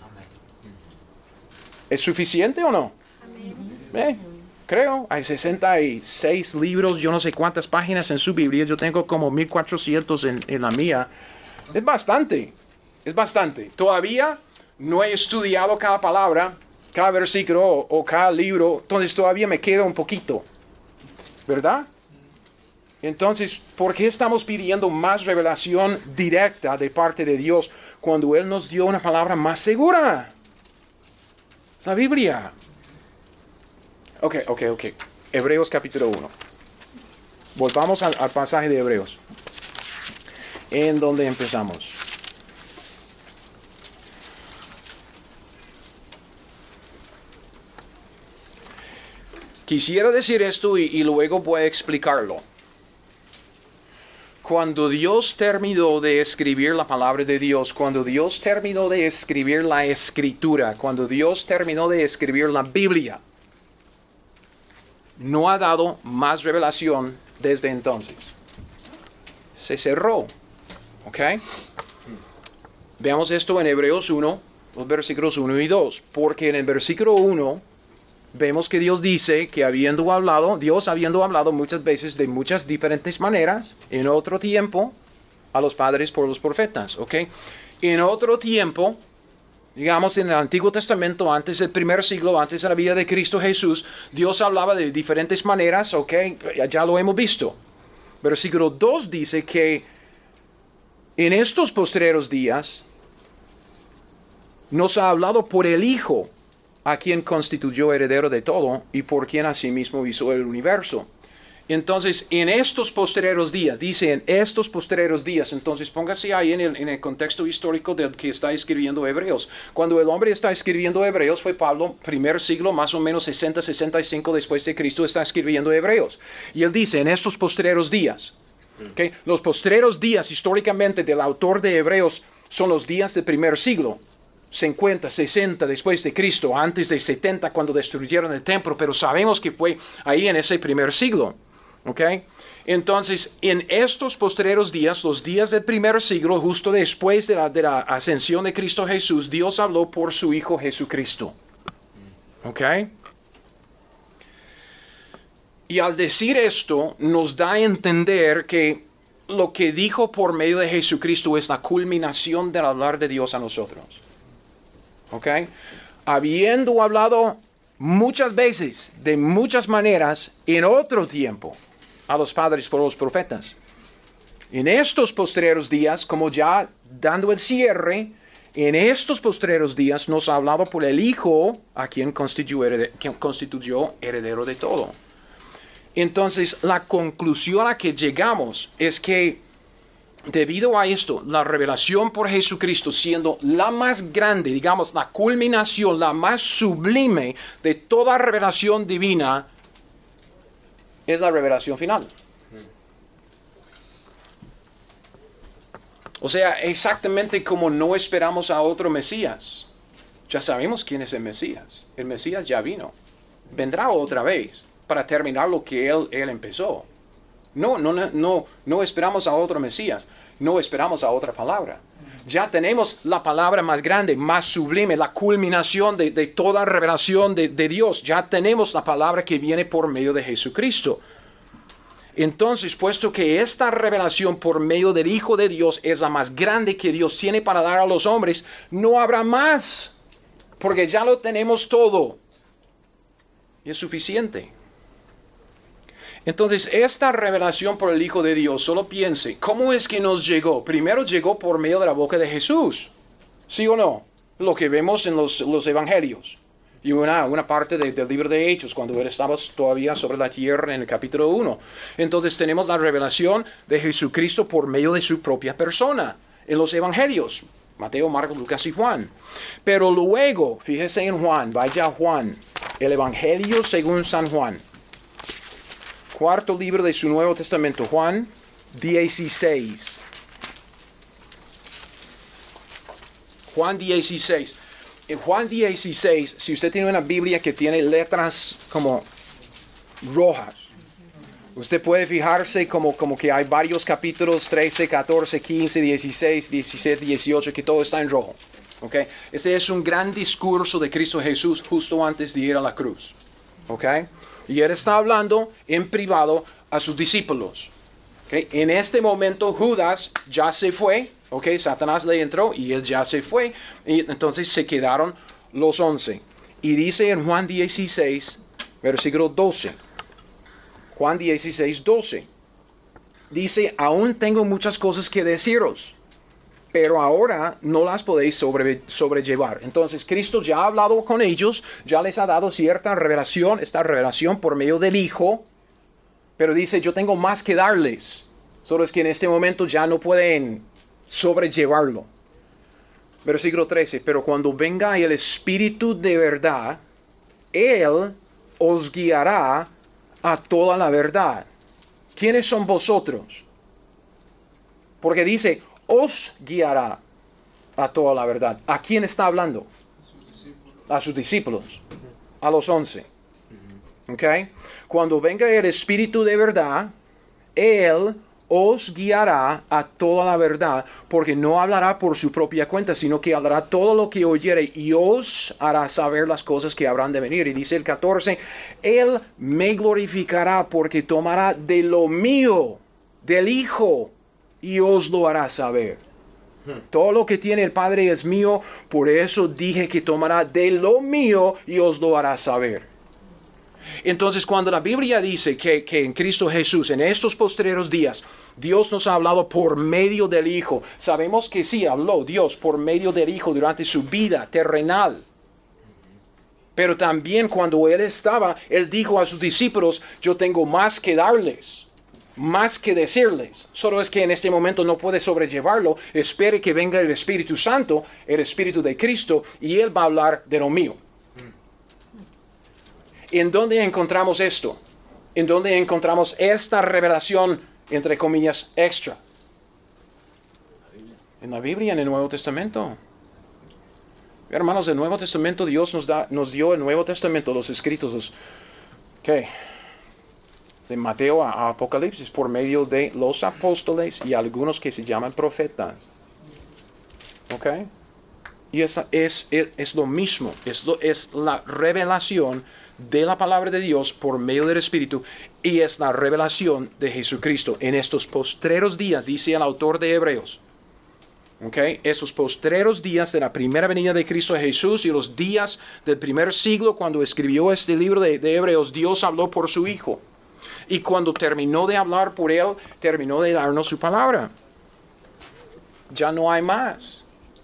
¿Es suficiente o no? Creo, hay 66 libros, yo no sé cuántas páginas en su Biblia, yo tengo como 1400 en la mía. Es bastante. Todavía no he estudiado cada palabra, cada versículo o cada libro, entonces todavía me queda un poquito, ¿verdad? Entonces, ¿por qué estamos pidiendo más revelación directa de parte de Dios cuando Él nos dio una palabra más segura? Es la Biblia. Ok. Hebreos capítulo 1. Volvamos al pasaje de Hebreos. En donde empezamos. Quisiera decir esto y luego voy a explicarlo. Cuando Dios terminó de escribir la palabra de Dios, cuando Dios terminó de escribir la Escritura, cuando Dios terminó de escribir la Biblia, no ha dado más revelación desde entonces. Se cerró. ¿Ok? Veamos esto en Hebreos 1, los versículos 1 y 2. Porque en el versículo 1 vemos que Dios dice que Dios habiendo hablado muchas veces de muchas diferentes maneras, en otro tiempo, a los padres por los profetas. ¿Ok? En otro tiempo, digamos en el Antiguo Testamento, antes del primer siglo, antes de la vida de Cristo Jesús, Dios hablaba de diferentes maneras, ¿ok? Ya lo hemos visto. Versículo 2 dice que en estos postreros días nos ha hablado por el Hijo, a quien constituyó heredero de todo y por quien asimismo hizo el universo. Entonces, en estos postreros días, dice en estos postreros días, entonces póngase ahí en el contexto histórico del que está escribiendo Hebreos. Cuando el hombre está escribiendo Hebreos, fue Pablo, primer siglo, más o menos 60-65 después de Cristo, está escribiendo Hebreos. Y él dice, en estos postreros días, ¿okay? Los postreros días históricamente del autor de Hebreos son los días del primer siglo. 50, 60 después de Cristo, antes de 70 cuando destruyeron el templo, pero sabemos que fue ahí en ese primer siglo. ¿Okay? Entonces, en estos postreros días, los días del primer siglo, justo después de la ascensión de Cristo Jesús, Dios habló por su Hijo Jesucristo. ¿Okay? Y al decir esto, nos da a entender que lo que dijo por medio de Jesucristo es la culminación del hablar de Dios a nosotros. ¿Okay? Habiendo hablado muchas veces, de muchas maneras, en otro tiempo, a los padres por los profetas. En estos postreros días, como ya dando el cierre, en estos postreros días nos ha hablado por el Hijo, a quien constituyó heredero de todo. Entonces, la conclusión a que llegamos es que, debido a esto, la revelación por Jesucristo siendo la más grande, digamos, la culminación, la más sublime de toda revelación divina, es la revelación final. O sea, exactamente como no esperamos a otro Mesías. Ya sabemos quién es el Mesías. El Mesías ya vino. Vendrá otra vez. para terminar lo que Él empezó. No esperamos a otro Mesías, no esperamos a otra palabra. Ya tenemos la palabra más grande, más sublime, la culminación de toda revelación de Dios. Ya tenemos la palabra que viene por medio de Jesucristo. Entonces, puesto que esta revelación por medio del Hijo de Dios es la más grande que Dios tiene para dar a los hombres, no habrá más, porque ya lo tenemos todo. Y es suficiente. Entonces, esta revelación por el Hijo de Dios, solo piense, ¿cómo es que nos llegó? Primero llegó por medio de la boca de Jesús. ¿Sí o no? Lo que vemos en los evangelios. Y una parte del libro de Hechos, cuando él estaba todavía sobre la tierra en el capítulo 1. Entonces tenemos la revelación de Jesucristo por medio de su propia persona en los evangelios. Mateo, Marcos, Lucas y Juan. Pero luego, fíjese en Juan, vaya a Juan, el evangelio según San Juan. Cuarto libro de su Nuevo Testamento, Juan 16. Juan 16. En Juan 16, si usted tiene una Biblia que tiene letras como rojas, usted puede fijarse como que hay varios capítulos, 13, 14, 15, 16, 17, 18, que todo está en rojo. ¿Okay? Este es un gran discurso de Cristo Jesús justo antes de ir a la cruz. ¿Okay? Y él está hablando en privado a sus discípulos. ¿Okay? En este momento Judas ya se fue. Okay, Satanás le entró y él ya se fue. Y entonces se quedaron los 11. Y dice en Juan 16, versículo 12. Juan 16, 12. Dice, aún tengo muchas cosas que deciros, pero ahora no las podéis sobrellevar. Entonces Cristo ya ha hablado con ellos, ya les ha dado cierta revelación, esta revelación por medio del Hijo. Pero dice, yo tengo más que darles. Solo es que en este momento ya no pueden sobrellevarlo. Versículo 13, pero cuando venga el Espíritu de verdad, Él os guiará a toda la verdad. ¿Quiénes son vosotros? Porque dice, os guiará a toda la verdad. ¿A quién está hablando? A sus discípulos. A los 11. ¿Okay? Cuando venga el Espíritu de verdad, Él os guiará a toda la verdad, porque no hablará por su propia cuenta, sino que hablará todo lo que oyere y os hará saber las cosas que habrán de venir. Y dice el 14, Él me glorificará porque tomará de lo mío, del Hijo, y os lo hará saber. Todo lo que tiene el Padre es mío, por eso dije que tomará de lo mío y os lo hará saber. Entonces, cuando la Biblia dice que en Cristo Jesús, en estos postreros días, Dios nos ha hablado por medio del Hijo, sabemos que sí, habló Dios por medio del Hijo durante su vida terrenal. Pero también cuando Él estaba, Él dijo a sus discípulos, yo tengo más que darles, más que decirles. Solo es que en este momento no puede sobrellevarlo. Espere que venga el Espíritu Santo, el Espíritu de Cristo, y Él va a hablar de lo mío. ¿En dónde encontramos esto? ¿En dónde encontramos esta revelación, entre comillas, extra? En la Biblia, en el Nuevo Testamento. Hermanos, el Nuevo Testamento, Dios nos dio el Nuevo Testamento, los escritos, de Mateo a Apocalipsis, por medio de los apóstoles y algunos que se llaman profetas. ¿Ok? Y esa es lo mismo, es la revelación de la palabra de Dios por medio del Espíritu, y es la revelación de Jesucristo en estos postreros días, dice el autor de Hebreos. Okay. Estos postreros días de la primera venida de Cristo Jesús y los días del primer siglo, cuando escribió este libro de Hebreos, Dios habló por su Hijo. Y cuando terminó de hablar por Él, terminó de darnos su palabra. Ya no hay más.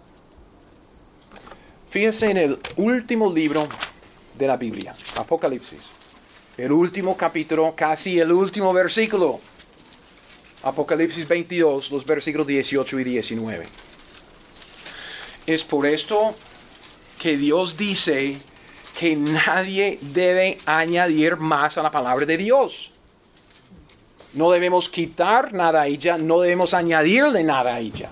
Fíjese en el último libro de la Biblia, Apocalipsis. El último capítulo, casi el último versículo. Apocalipsis 22, los versículos 18 y 19. Es por esto que Dios dice que nadie debe añadir más a la palabra de Dios. No debemos quitar nada a ella, no debemos añadirle nada a ella.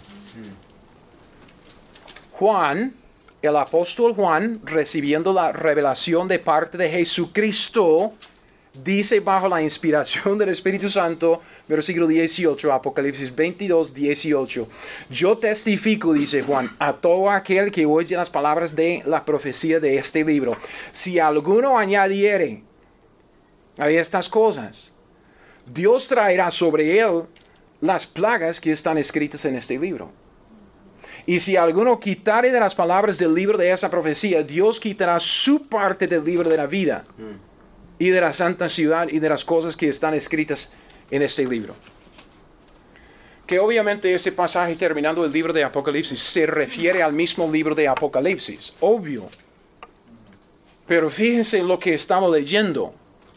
Juan, el apóstol Juan, recibiendo la revelación de parte de Jesucristo, dice bajo la inspiración del Espíritu Santo, versículo 18, Apocalipsis 22, 18. Yo testifico, dice Juan, a todo aquel que oye las palabras de la profecía de este libro. Si alguno añadiere a estas cosas, Dios traerá sobre él las plagas que están escritas en este libro. Y si alguno quitare de las palabras del libro de esa profecía, Dios quitará su parte del libro de la vida y de la santa ciudad y de las cosas que están escritas en este libro. Que obviamente ese pasaje terminando el libro de Apocalipsis se refiere al mismo libro de Apocalipsis, obvio. Pero fíjense en lo que estamos leyendo.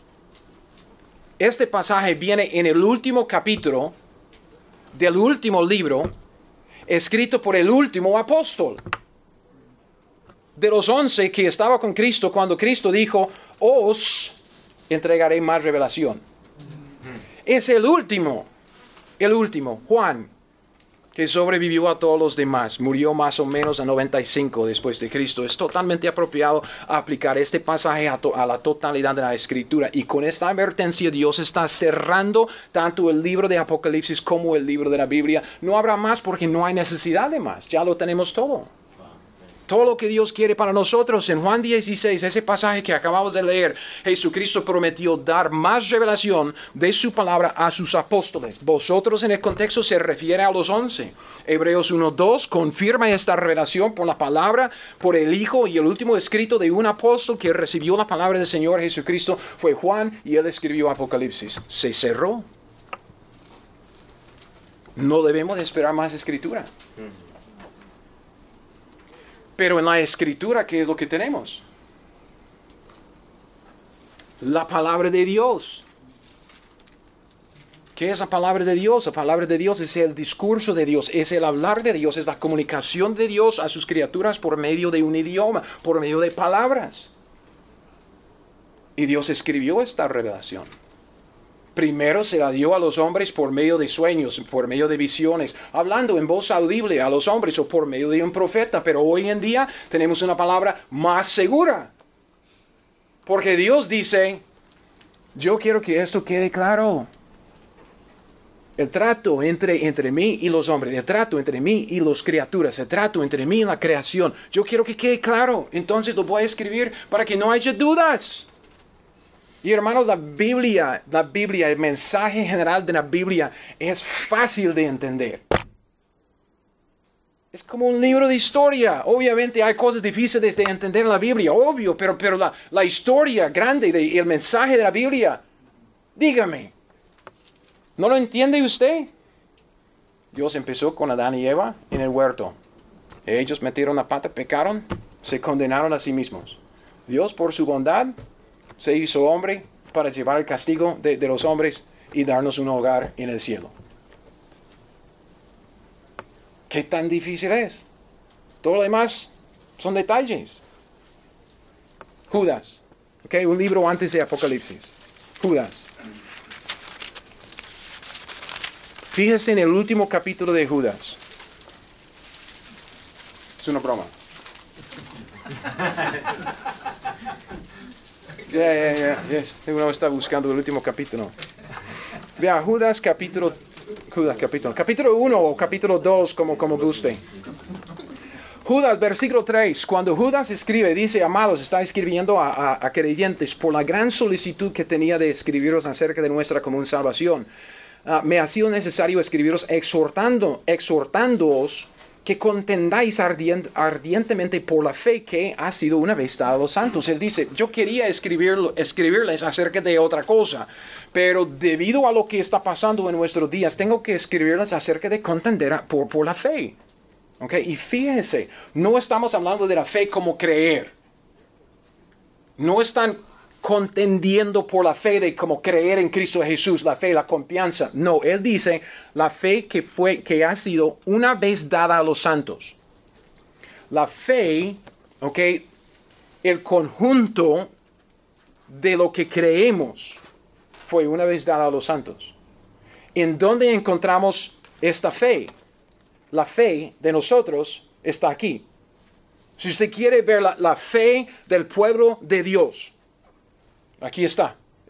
Este pasaje viene en el último capítulo del último libro, escrito por el último apóstol. De los 11 que estaba con Cristo cuando Cristo dijo, os entregaré más revelación. Es el último, Juan, que sobrevivió a todos los demás. Murió más o menos a 95 después de Cristo. Es totalmente apropiado aplicar este pasaje a la totalidad de la Escritura. Y con esta advertencia Dios está cerrando tanto el libro de Apocalipsis como el libro de la Biblia. No habrá más porque no hay necesidad de más. Ya lo tenemos todo. Todo lo que Dios quiere para nosotros. En Juan 16, ese pasaje que acabamos de leer, Jesucristo prometió dar más revelación de su palabra a sus apóstoles. Vosotros en el contexto se refiere a los 11. Hebreos 1:2 confirma esta revelación por la palabra, por el Hijo, y el último escrito de un apóstol que recibió la palabra del Señor Jesucristo fue Juan, y él escribió Apocalipsis. Se cerró. No debemos de esperar más escritura. Pero en la Escritura, ¿qué es lo que tenemos? La palabra de Dios. ¿Qué es la palabra de Dios? La palabra de Dios es el discurso de Dios, es el hablar de Dios, es la comunicación de Dios a sus criaturas por medio de un idioma, por medio de palabras. Y Dios escribió esta revelación. Primero se la dio a los hombres por medio de sueños, por medio de visiones, hablando en voz audible a los hombres o por medio de un profeta. Pero hoy en día tenemos una palabra más segura. Porque Dios dice, yo quiero que esto quede claro. El trato entre mí y los hombres, el trato entre mí y las criaturas, el trato entre mí y la creación. Yo quiero que quede claro. Entonces lo voy a escribir para que no haya dudas. Y hermanos, la Biblia, el mensaje general de la Biblia es fácil de entender. Es como un libro de historia. Obviamente hay cosas difíciles de entender en la Biblia, obvio, pero la historia grande, el mensaje de la Biblia, dígame, ¿no lo entiende usted? Dios empezó con Adán y Eva en el huerto. Ellos metieron la pata, pecaron, se condenaron a sí mismos. Dios, por su bondad, se hizo hombre para llevar el castigo de los hombres y darnos un hogar en el cielo. ¿Qué tan difícil es? Todo lo demás son detalles. Judas, ¿okay? Un libro antes de Apocalipsis. Judas. Fíjese en el último capítulo de Judas. Es una broma. Uno está buscando el último capítulo. Vea, Judas capítulo 1 o capítulo 2, como guste. Judas, versículo 3. Cuando Judas escribe, dice, amados, está escribiendo a creyentes por la gran solicitud que tenía de escribiros acerca de nuestra común salvación. Me ha sido necesario escribiros exhortándoos que contendáis ardientemente por la fe que ha sido una vez dada a los santos. Él dice, yo quería escribirles acerca de otra cosa, pero debido a lo que está pasando en nuestros días, tengo que escribirles acerca de contender por la fe. ¿Okay? Y fíjense, no estamos hablando de la fe como creer. No están contendiendo por la fe de como creer en Cristo Jesús, la fe, la confianza. No, él dice la fe que ha sido una vez dada a los santos. La fe, el conjunto de lo que creemos fue una vez dada a los santos. ¿En dónde encontramos esta fe? La fe de nosotros está aquí. Si usted quiere ver la fe del pueblo de Dios, aquí está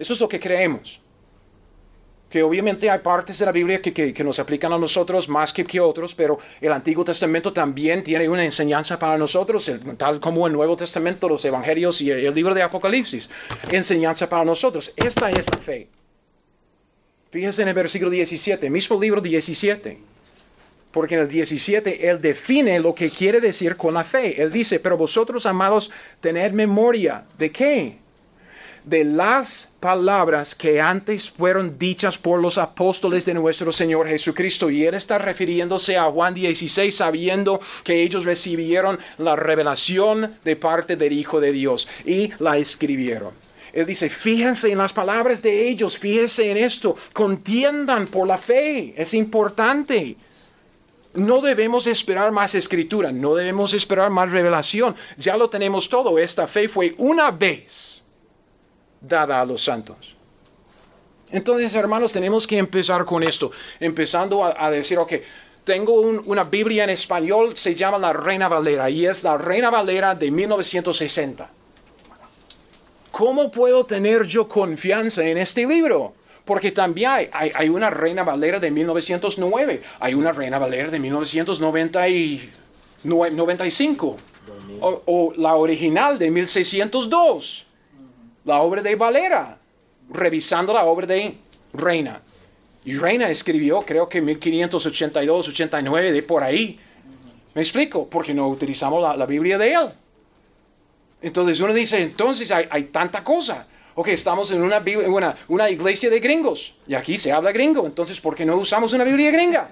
Eso es lo que creemos. Que obviamente hay partes de la Biblia que nos aplican a nosotros más que otros, pero el Antiguo Testamento también tiene una enseñanza para nosotros, tal como el Nuevo Testamento, los Evangelios y el libro de Apocalipsis. Enseñanza para nosotros. Esta es la fe. Fíjense en el versículo 17, mismo libro 17. Porque en el 17 Él define lo que quiere decir con la fe. Él dice, pero vosotros, amados, tened memoria. ¿De qué? De las palabras que antes fueron dichas por los apóstoles de nuestro Señor Jesucristo. Y Él está refiriéndose a Juan 16, sabiendo que ellos recibieron la revelación de parte del Hijo de Dios y la escribieron. Él dice, fíjense en las palabras de ellos, fíjense en esto, contiendan por la fe, es importante. No debemos esperar más escritura, no debemos esperar más revelación, ya lo tenemos todo. Esta fe fue una vez dada a los santos. Entonces, hermanos, tenemos que empezar con esto, empezando a decir, ok, tengo una Biblia en español, se llama la Reina Valera, y es la Reina Valera de 1960. ¿Cómo puedo tener yo confianza en este libro? Porque también hay una Reina Valera de 1909, hay una Reina Valera de 1995, o la original de 1602, la obra de Valera, revisando la obra de Reina. Y Reina escribió, creo que 1582, 89, de por ahí. ¿Me explico? Porque no utilizamos la Biblia de él. Entonces uno dice, entonces hay tanta cosa. Ok, estamos en una iglesia de gringos. Y aquí se habla gringo. Entonces, ¿por qué no usamos una Biblia gringa?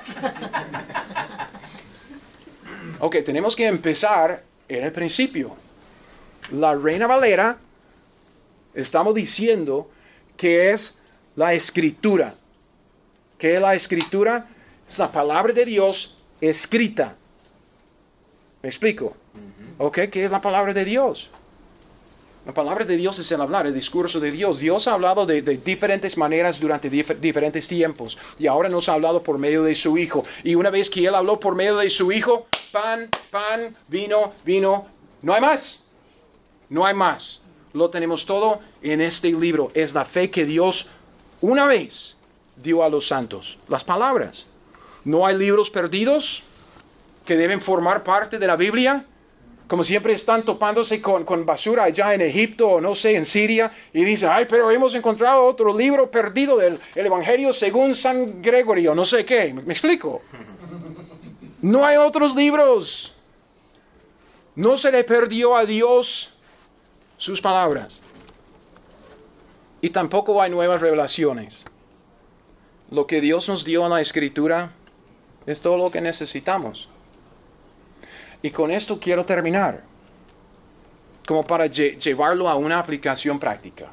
Ok, tenemos que empezar en el principio. La Reina Valera, estamos diciendo que es la Escritura. ¿Qué es la Escritura? Es la palabra de Dios escrita. ¿Me explico? Ok, ¿qué es la palabra de Dios? La palabra de Dios es el hablar, el discurso de Dios. Dios ha hablado de diferentes maneras durante diferentes tiempos. Y ahora nos ha hablado por medio de su Hijo. Y una vez que Él habló por medio de su Hijo, pan, vino. No hay más. No hay más. Lo tenemos todo en este libro. Es la fe que Dios una vez dio a los santos. Las palabras. No hay libros perdidos que deben formar parte de la Biblia. Como siempre están topándose con basura allá en Egipto o no sé, en Siria. Y dicen, ay, pero hemos encontrado otro libro perdido del Evangelio según San Gregorio, no sé qué. ¿Me explico? No hay otros libros. No se le perdió a Dios sus palabras. Y tampoco hay nuevas revelaciones. Lo que Dios nos dio en la Escritura es todo lo que necesitamos. Y con esto quiero terminar, como para llevarlo a una aplicación práctica.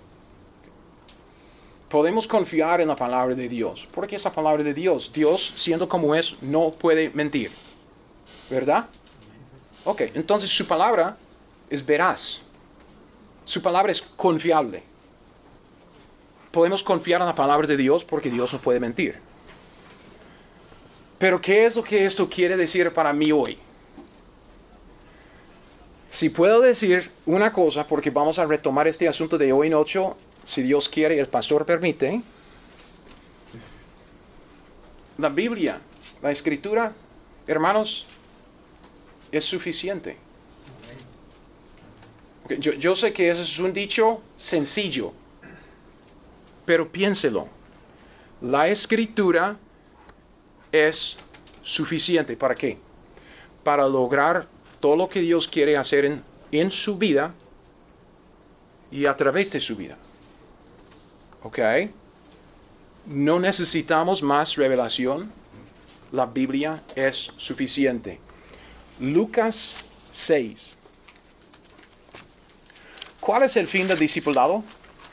Podemos confiar en la palabra de Dios, porque es la palabra de Dios. Dios, siendo como es, no puede mentir. ¿Verdad? Ok, entonces su palabra es veraz. Su palabra es confiable. Podemos confiar en la palabra de Dios porque Dios no puede mentir. Pero ¿qué es lo que esto quiere decir para mí hoy? Si puedo decir una cosa, porque vamos a retomar este asunto de hoy noche, si Dios quiere y el pastor permite. La Biblia, la Escritura, hermanos, es suficiente. Okay, yo sé que eso es un dicho sencillo, pero piénselo. La Escritura es suficiente. ¿Para qué? Para lograr todo lo que Dios quiere hacer en su vida y a través de su vida. ¿Ok? No necesitamos más revelación. La Biblia es suficiente. Lucas 6. ¿Cuál es el fin del discipulado?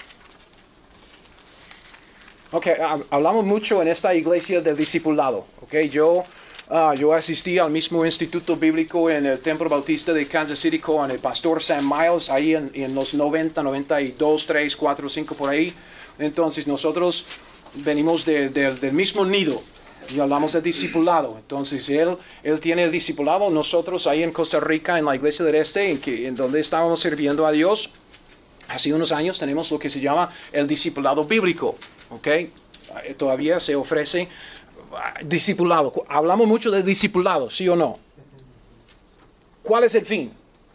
Ok, hablamos mucho en esta iglesia del discipulado. Ok, yo asistí al mismo instituto bíblico en el Templo Bautista de Kansas City con el pastor Sam Miles, ahí en los 90, 92, 3, 4, 5 por ahí. Entonces nosotros venimos del mismo nido y hablamos de discipulado. Entonces él tiene el discipulado, nosotros ahí en Costa Rica, en la iglesia del Este, en donde estábamos sirviendo a Dios, Hace unos años tenemos lo que se llama el discipulado bíblico, ¿ok? Todavía se ofrece discipulado. Hablamos mucho de discipulado, ¿sí o no? ¿Cuál es el fin?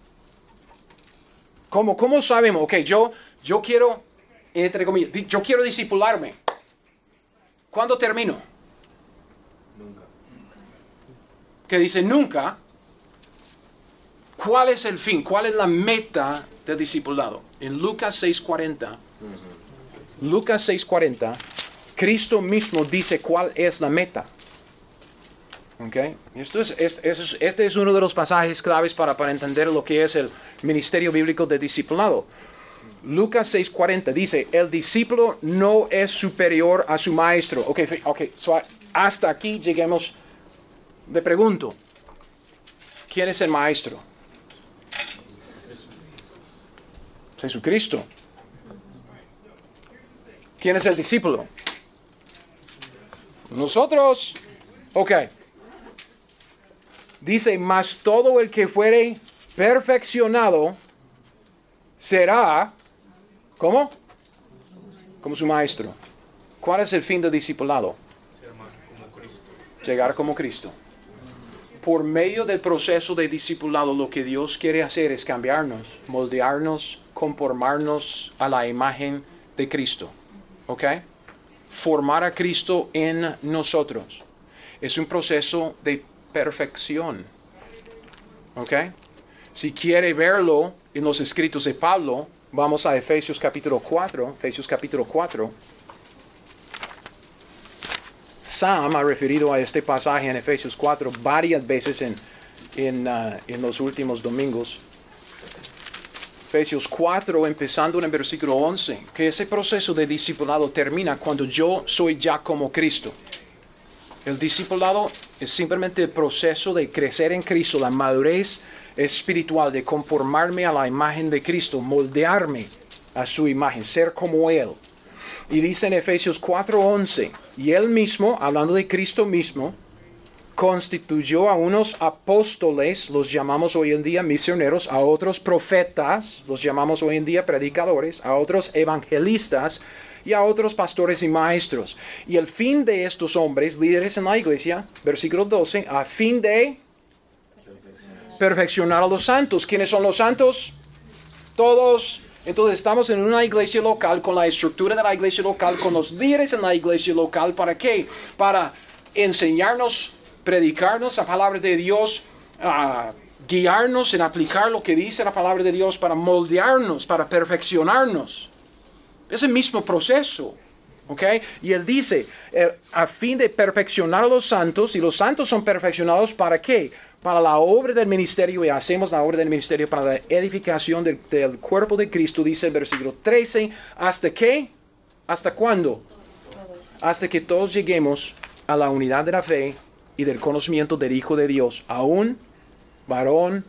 ¿Cómo sabemos? Ok, yo quiero, entre comillas, yo quiero discipularme. ¿Cuándo termino? Nunca. Que dice nunca. ¿Cuál es el fin? ¿Cuál es la meta del discipulado? En Lucas 6:40. Lucas 6:40. Cristo mismo dice cuál es la meta. Okay. Este es uno de los pasajes claves para entender lo que es el ministerio bíblico de discipulado. Lucas 6:40 dice, el discípulo no es superior a su maestro. So hasta aquí lleguemos. Le pregunto, ¿quién es el maestro? Jesucristo. ¿Quién es el discípulo? Nosotros. Ok. Dice, mas todo el que fuere perfeccionado será, ¿cómo? Como su maestro. ¿Cuál es el fin del discipulado? Ser más como Cristo. Llegar como Cristo. Por medio del proceso de discipulado, lo que Dios quiere hacer es cambiarnos, moldearnos, conformarnos a la imagen de Cristo. ¿Ok? Formar a Cristo en nosotros. Es un proceso de perfección. ¿Ok? Si quiere verlo en los escritos de Pablo, vamos a Efesios capítulo 4. Efesios capítulo 4. Sam ha referido a este pasaje en Efesios 4 varias veces en los últimos domingos. Efesios 4, empezando en el versículo 11, que ese proceso de discipulado termina cuando yo soy ya como Cristo. El discipulado es simplemente el proceso de crecer en Cristo, la madurez espiritual, de conformarme a la imagen de Cristo, moldearme a su imagen, ser como Él. Y dice en Efesios 4:11, y Él mismo, hablando de Cristo mismo, constituyó a unos apóstoles, los llamamos hoy en día misioneros, a otros profetas, los llamamos hoy en día predicadores, a otros evangelistas, y a otros pastores y maestros. Y el fin de estos hombres, líderes en la iglesia, versículo 12, a fin de perfeccionar a los santos. ¿Quiénes son los santos? Todos. Entonces estamos en una iglesia local, con la estructura de la iglesia local, con los líderes en la iglesia local. ¿Para qué? Para enseñarnos, predicarnos la palabra de Dios, guiarnos en aplicar lo que dice la palabra de Dios, para moldearnos, para perfeccionarnos. Es el mismo proceso, ¿ok? Y él dice, a fin de perfeccionar a los santos, y los santos son perfeccionados ¿para qué? Para la obra del ministerio, y hacemos la obra del ministerio para la edificación del cuerpo de Cristo, dice el versículo 13, ¿hasta qué? ¿Hasta cuándo? Hasta que todos lleguemos a la unidad de la fe y del conocimiento del Hijo de Dios, a un varón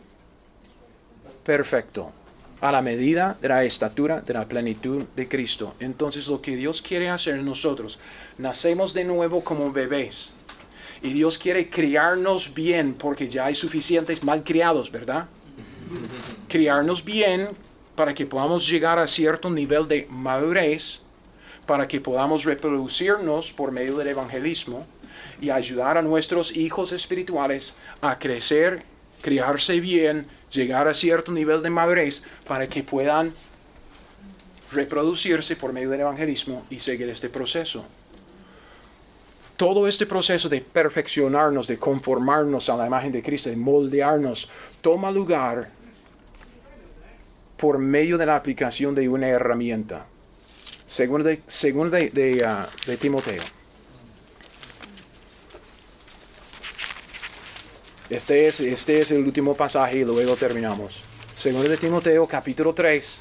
perfecto, a la medida de la estatura de la plenitud de Cristo. Entonces lo que Dios quiere hacer en nosotros, nacemos de nuevo como bebés. Y Dios quiere criarnos bien, porque ya hay suficientes malcriados, ¿verdad? Criarnos bien para que podamos llegar a cierto nivel de madurez, para que podamos reproducirnos por medio del evangelismo y ayudar a nuestros hijos espirituales a crecer, criarse bien, llegar a cierto nivel de madurez para que puedan reproducirse por medio del evangelismo y seguir este proceso. Todo este proceso de perfeccionarnos, de conformarnos a la imagen de Cristo, de moldearnos, toma lugar por medio de la aplicación de una herramienta. Según de Timoteo. Este es el último pasaje y luego terminamos. Segundo de Timoteo, capítulo 3.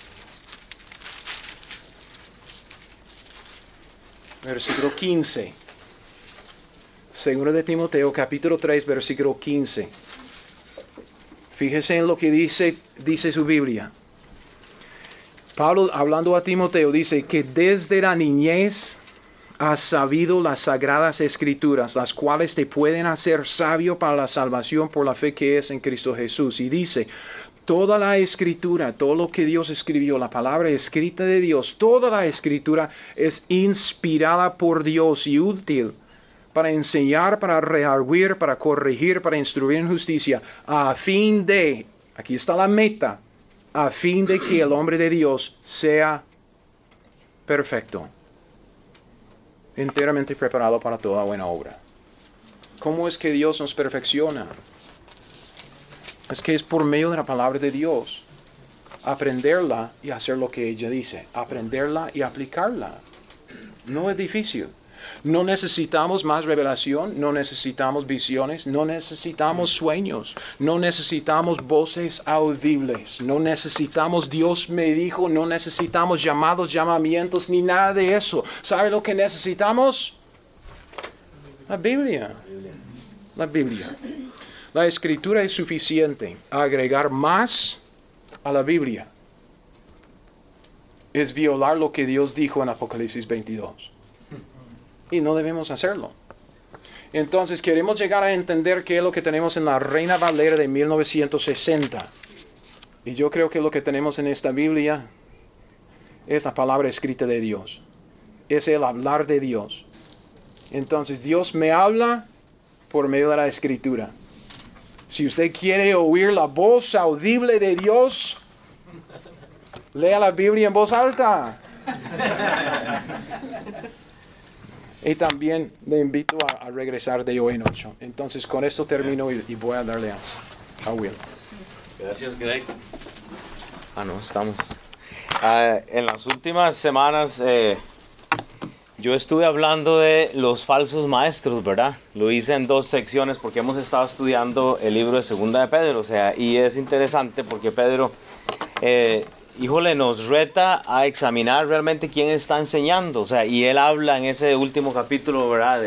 Versículo 15. Segundo de Timoteo, capítulo 3, versículo 15. Fíjese en lo que dice su Biblia. Pablo, hablando a Timoteo, dice que desde la niñez has sabido las sagradas escrituras, las cuales te pueden hacer sabio para la salvación por la fe que es en Cristo Jesús. Y dice, Toda la escritura, todo lo que Dios escribió, la palabra escrita de Dios, toda la escritura es inspirada por Dios y útil para enseñar, para redarguir, para corregir, para instruir en justicia, a fin de, aquí está la meta, a fin de que el hombre de Dios sea perfecto, enteramente preparado para toda buena obra. ¿Cómo es que Dios nos perfecciona? Es que es por medio de la palabra de Dios. Aprenderla y hacer lo que ella dice. Aprenderla y aplicarla. No es difícil. No necesitamos más revelación, no necesitamos visiones, no necesitamos sueños, no necesitamos voces audibles, no necesitamos Dios me dijo, no necesitamos llamados, llamamientos, ni nada de eso. ¿Sabe lo que necesitamos? La Biblia. La Biblia. La Escritura es suficiente. Agregar más a la Biblia es violar lo que Dios dijo en Apocalipsis 22. Y no debemos hacerlo. Entonces queremos llegar a entender qué es lo que tenemos en la Reina Valera de 1960. Y yo creo que lo que tenemos en esta Biblia es la palabra escrita de Dios. Es el hablar de Dios. Entonces Dios me habla por medio de la Escritura. Si usted quiere oír la voz audible de Dios, lea la Biblia en voz alta. Y también le invito a regresar de hoy en 8. Entonces con esto termino y voy a darle a Will. Gracias, Greg. No, estamos. En las últimas semanas yo estuve hablando de los falsos maestros, ¿verdad? Lo hice en 2 secciones porque hemos estado estudiando el libro de Segunda de Pedro, y es interesante porque Pedro, nos reta a examinar realmente quién está enseñando, y él habla en ese último capítulo, ¿verdad?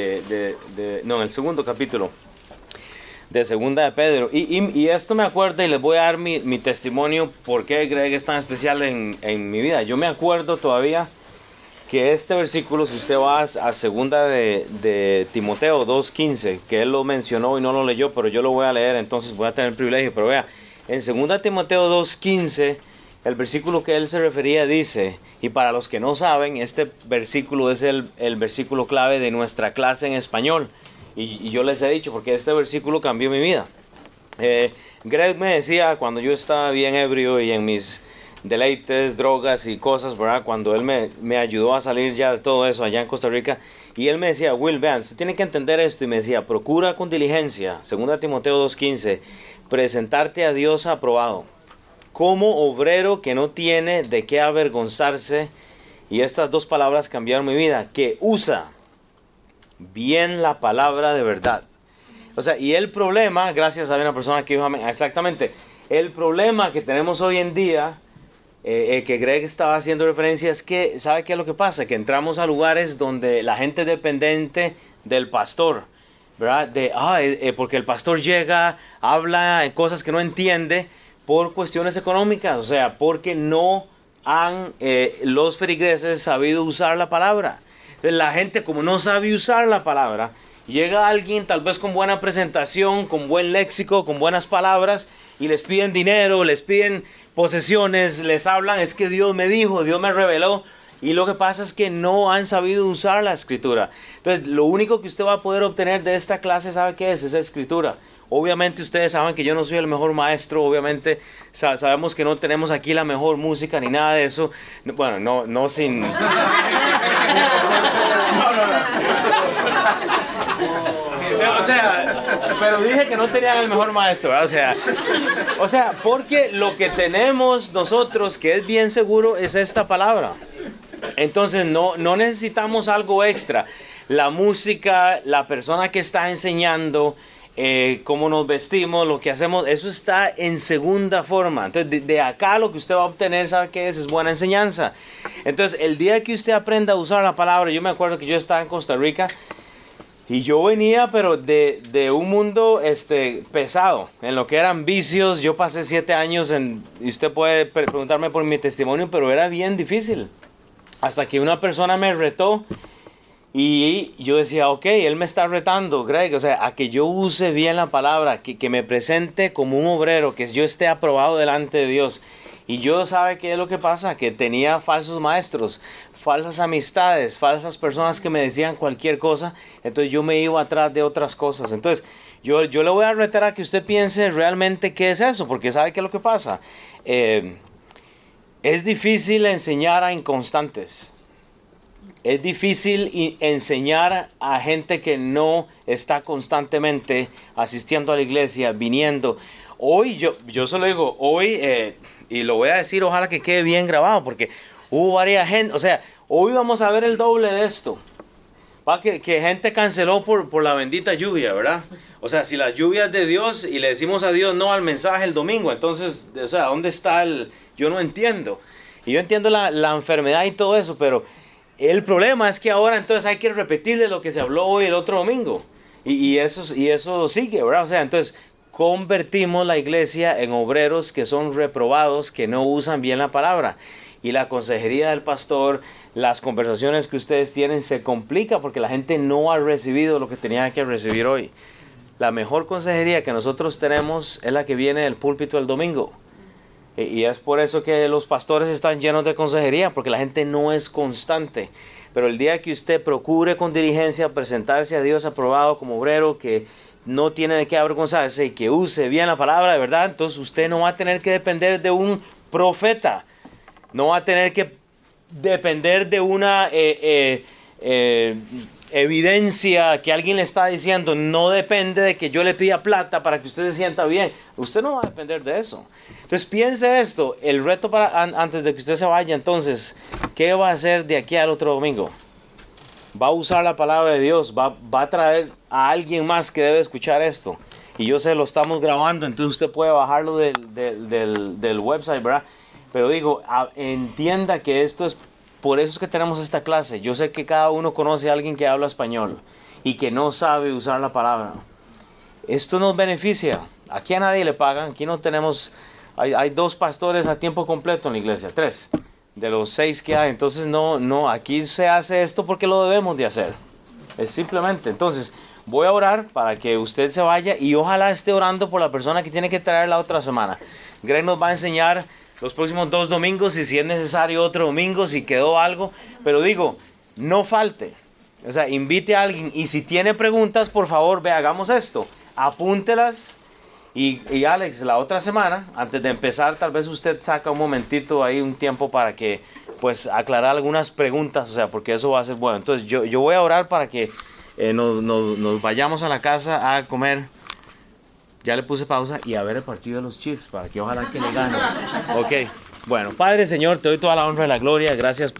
En el segundo capítulo de Segunda de Pedro, y esto me acuerda, y les voy a dar mi testimonio, por qué Greg es tan especial en mi vida. Yo me acuerdo todavía que este versículo, si usted va a segunda de Timoteo 2:15, que él lo mencionó y no lo leyó, pero yo lo voy a leer, entonces voy a tener el privilegio, pero vea, en segunda Timoteo 2:15, el versículo que él se refería dice, y para los que no saben, este versículo es el versículo clave de nuestra clase en español, y yo les he dicho, porque este versículo cambió mi vida. Greg me decía, cuando yo estaba bien ebrio y en mis deleites, drogas y cosas, ¿verdad? Cuando él me ayudó a salir ya de todo eso allá en Costa Rica, y él me decía, Will, vean, usted tiene que entender esto, y me decía, procura con diligencia, 2 Timoteo 2:15, presentarte a Dios aprobado, como obrero que no tiene de qué avergonzarse, y estas 2 palabras cambiaron mi vida, que usa bien la palabra de verdad. Y el problema, gracias a una persona que dijo amén, exactamente, el problema que tenemos hoy en día, que Greg estaba haciendo referencia, es que, ¿sabe qué es lo que pasa? Que entramos a lugares donde la gente es dependiente del pastor, ¿verdad? Porque el pastor llega, habla en cosas que no entiende por cuestiones económicas, porque no han los feligreses sabido usar la palabra. Entonces, la gente, como no sabe usar la palabra, llega alguien tal vez con buena presentación, con buen léxico, con buenas palabras, y les piden dinero, les piden posesiones, les hablan, es que Dios me dijo, Dios me reveló, y lo que pasa es que no han sabido usar la escritura. Entonces, lo único que usted va a poder obtener de esta clase, ¿sabe qué es? Esa escritura. Obviamente ustedes saben que yo no soy el mejor maestro, obviamente sabemos que no tenemos aquí la mejor música ni nada de eso. Bueno, no sin... pero dije que no tenían el mejor maestro, ¿verdad? Porque lo que tenemos nosotros, que es bien seguro, es esta palabra. Entonces no necesitamos algo extra. La música, la persona que está enseñando, cómo nos vestimos, lo que hacemos, eso está en segunda forma. Entonces de acá lo que usted va a obtener, ¿sabe qué es? Es buena enseñanza. Entonces el día que usted aprenda a usar la palabra, yo me acuerdo que yo estaba en Costa Rica y yo venía pero de un mundo pesado, en lo que eran vicios. Yo pasé 7 años y usted puede preguntarme por mi testimonio, pero era bien difícil, hasta que una persona me retó Y yo decía, ok, él me está retando, Greg, o sea, a que yo use bien la palabra, que me presente como un obrero, que yo esté aprobado delante de Dios. Y yo, ¿sabe qué es lo que pasa? Que tenía falsos maestros, falsas amistades, falsas personas que me decían cualquier cosa. Entonces yo me iba atrás de otras cosas. Entonces yo le voy a retar a que usted piense realmente qué es eso, porque ¿sabe qué es lo que pasa? Es difícil enseñar a inconstantes. Es difícil enseñar a gente que no está constantemente asistiendo a la iglesia, viniendo. Hoy, yo se lo digo, hoy, y lo voy a decir, ojalá que quede bien grabado, porque hubo varias gente, o sea, hoy vamos a ver el doble de esto. Va que gente canceló por la bendita lluvia, ¿verdad? O sea, si la lluvia es de Dios y le decimos a Dios no al mensaje el domingo, entonces, o sea, ¿dónde está el...? Yo no entiendo. Y yo entiendo la enfermedad y todo eso, pero... El problema es que ahora entonces hay que repetirle lo que se habló hoy el otro domingo. Y eso sigue, ¿verdad? O sea, entonces convertimos la iglesia en obreros que son reprobados, que no usan bien la palabra. Y la consejería del pastor, las conversaciones que ustedes tienen se complica porque la gente no ha recibido lo que tenía que recibir hoy. La mejor consejería que nosotros tenemos es la que viene del púlpito el domingo. Y es por eso que los pastores están llenos de consejería, porque la gente no es constante. Pero el día que usted procure con diligencia presentarse a Dios aprobado como obrero, que no tiene de qué avergonzarse y que use bien la palabra de verdad, entonces usted no va a tener que depender de un profeta. No va a tener que depender de una evidencia que alguien le está diciendo. No depende de que yo le pida plata para que usted se sienta bien. Usted no va a depender de eso. Entonces piense esto, el reto antes de que usted se vaya, entonces, ¿qué va a hacer de aquí al otro domingo? Va a usar la palabra de Dios, va a traer a alguien más que debe escuchar esto. Y yo sé, lo estamos grabando, entonces usted puede bajarlo del website, ¿verdad? Pero digo, entienda que esto es, por eso es que tenemos esta clase. Yo sé que cada uno conoce a alguien que habla español y que no sabe usar la palabra. Esto nos beneficia. Aquí a nadie le pagan, aquí no tenemos... Hay 2 pastores a tiempo completo en la iglesia, 3 de los 6 que hay. Entonces no, aquí se hace esto porque lo debemos de hacer. Es simplemente, entonces voy a orar para que usted se vaya y ojalá esté orando por la persona que tiene que traer la otra semana. Greg nos va a enseñar los próximos 2 domingos y si es necesario otro domingo, si quedó algo. Pero digo, no falte. O sea, invite a alguien y si tiene preguntas, por favor, hagamos esto. Apúntelas. Y Alex, la otra semana, antes de empezar, tal vez usted saca un momentito ahí, un tiempo para que, pues, aclarar algunas preguntas, o sea, porque eso va a ser bueno. Entonces, yo voy a orar para que nos vayamos a la casa a comer. Ya le puse pausa y a ver el partido de los Chiefs, para que ojalá que le gane. Ok, bueno, Padre, Señor, te doy toda la honra y la gloria, gracias por